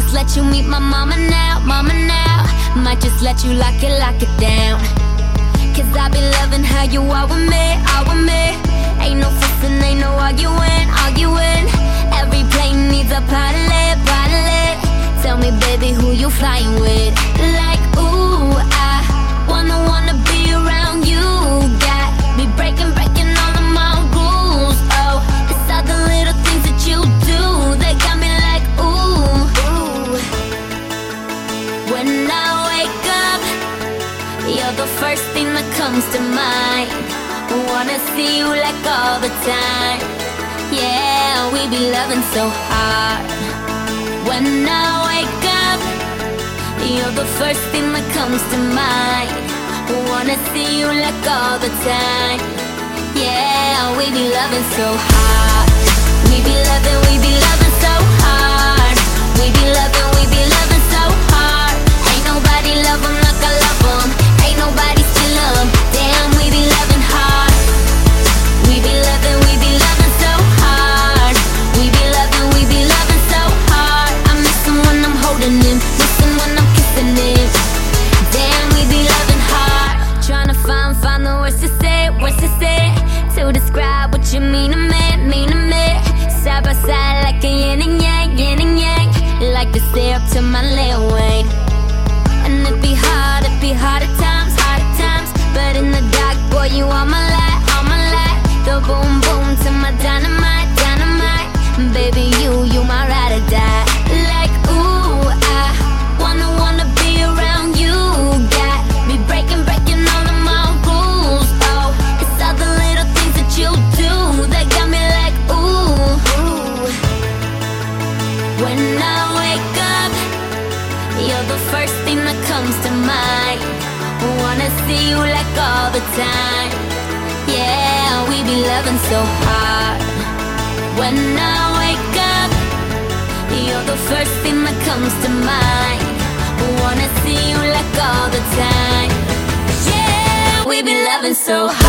just let you meet my mama now, mama now. Might just let you lock it down. Cause I be loving how you are with me, are with me. Ain't no fussing, ain't no arguing, arguing. Every plane needs a pilot, pilot. Tell me, baby, who you flying with? Like, ooh, I wanna be around you. Got me breaking all of my rules. Oh, it's all the little things that you do that got me like, ooh, ooh. When I wake up, you're the first thing that comes to mind. Wanna see you like all the time. Yeah, we be loving so hard. When I wake up, you're the first thing that comes to mind. Wanna see you like all the time. Yeah, we be loving so hard. We be loving so hard. We be loving so hard. Ain't nobody love 'em like I love 'em. Ain't nobody still 'em. Damn, we be loving hard. We be loving so hard. We be loving so hard. I miss him when I'm holding him, miss him when I'm kissing him. Damn, we be loving hard. Tryna find the words to say to describe what you mean to me, mean to me. Side by side like a yin and yang, yin and yang. Like to stay up to my Lil Wayne. And it be hard at times, but in the dark, boy, you are my light, the boom boom to my dynamite, dynamite. Baby, you my ride or die. Like, ooh, I wanna be around you. Got me breaking all of my rules. Oh, it's all the little things that you do that got me like, ooh, ooh. When I wake up, you're the first thing that comes to mind. Wanna see you like all the time. Yeah, we be loving so hard. When I wake up, you're the first thing that comes to mind. Wanna see you like all the time. Yeah, we be loving so hard.